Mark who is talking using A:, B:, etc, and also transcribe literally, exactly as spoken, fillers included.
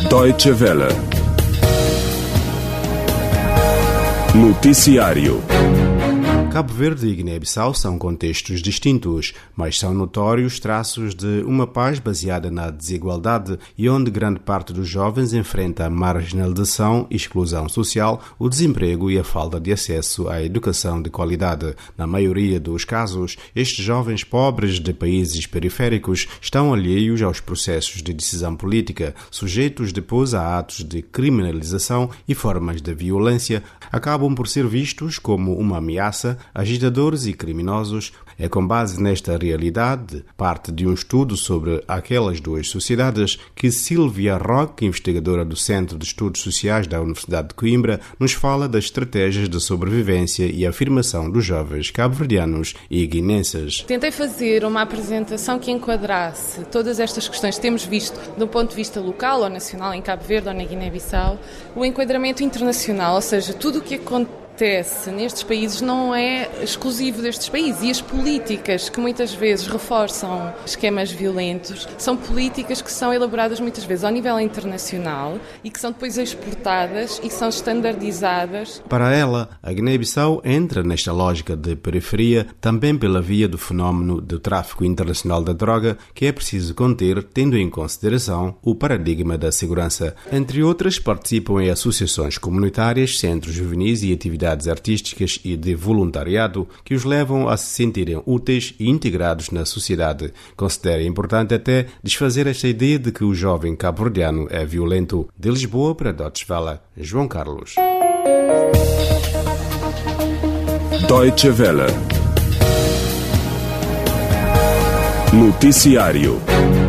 A: Deutsche Welle. Noticiário.
B: Cabo Verde e Guiné-Bissau são contextos distintos, mas são notórios traços de uma paz baseada na desigualdade e onde grande parte dos jovens enfrenta a marginalização, exclusão social, o desemprego e a falta de acesso à educação de qualidade. Na maioria dos casos, estes jovens pobres de países periféricos estão alheios aos processos de decisão política, sujeitos depois a atos de criminalização e formas de violência, acabam por ser vistos como uma ameaça. Agitadores e criminosos. É com base nesta realidade, parte de um estudo sobre aquelas duas sociedades, que Silvia Roque, investigadora do Centro de Estudos Sociais da Universidade de Coimbra, nos fala das estratégias de sobrevivência e afirmação dos jovens cabo-verdianos e guinenses.
C: Tentei fazer uma apresentação que enquadrasse todas estas questões que temos visto do ponto de vista local ou nacional em Cabo Verde ou na Guiné-Bissau, o enquadramento internacional, ou seja, tudo o que acontece acontece nestes países não é exclusivo destes países, e as políticas que muitas vezes reforçam esquemas violentos são políticas que são elaboradas muitas vezes ao nível internacional e que são depois exportadas e são standardizadas.
B: Para ela, a Guiné-Bissau entra nesta lógica de periferia também pela via do fenómeno do tráfico internacional da droga, que é preciso conter tendo em consideração o paradigma da segurança. Entre outras, participam em associações comunitárias, centros juvenis e atividades artísticas e de voluntariado que os levam a se sentirem úteis e integrados na sociedade. Considera importante até desfazer esta ideia de que o jovem cabo-verdiano é violento. De Lisboa para Deutsche Welle, João Carlos.
A: Deutsche Welle. Noticiário.